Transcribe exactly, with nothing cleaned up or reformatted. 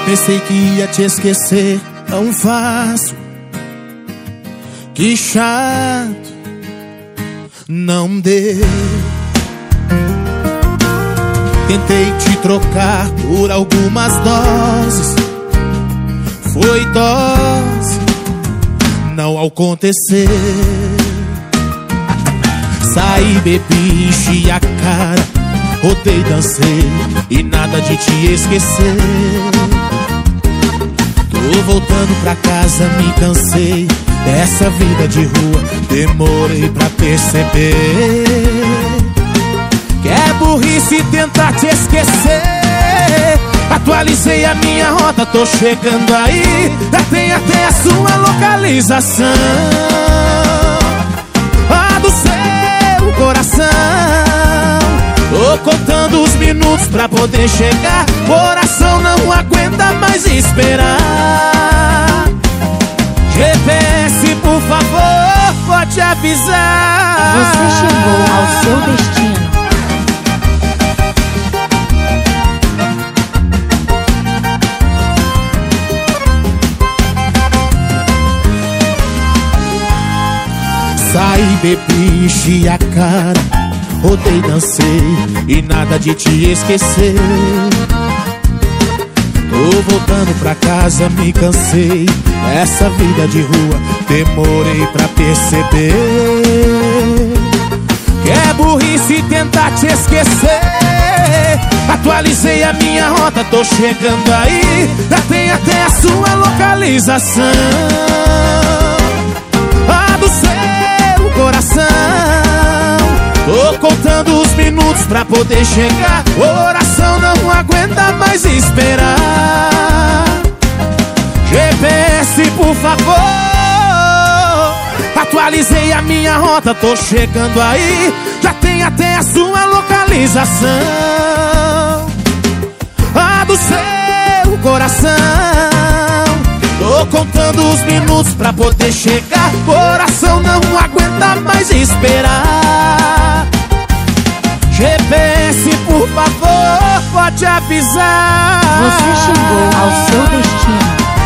Pensei que ia te esquecer tão fácil. Que chato, não deu. Tentei te trocar por algumas doses. Foi dose, não aconteceu. Saí, bebi, enchi a cara, rodei, dancei e nada de te esquecer. Tô voltando pra casa, me cansei dessa vida de rua, demorei pra perceber que é burrice tentar te esquecer. Atualizei a minha rota, tô chegando aí, já tem até a sua localização. A do seu coração. Tô contando os minutos pra poder chegar, coração não aguenta mais esperar. G P S, por favor, pode avisar. Você chegou ao seu destino. Saí, bebi, enchi a cara, rodei, dancei e nada de te esquecer. Tô voltando pra casa, me cansei dessa vida de rua, demorei pra perceber que é burrice tentar te esquecer. Atualizei a minha rota, tô chegando aí, já tem até a sua localização. A do seu coração. Tô contando os minutos pra poder chegar, coração não aguenta mais esperar. G P S, por favor, atualizei a minha rota, tô chegando aí, já tem até a sua localização. A do seu coração. Tô contando os minutos pra poder chegar, coração não aguenta mais esperar. G P S, por favor, pode avisar. Você chegou ao seu destino.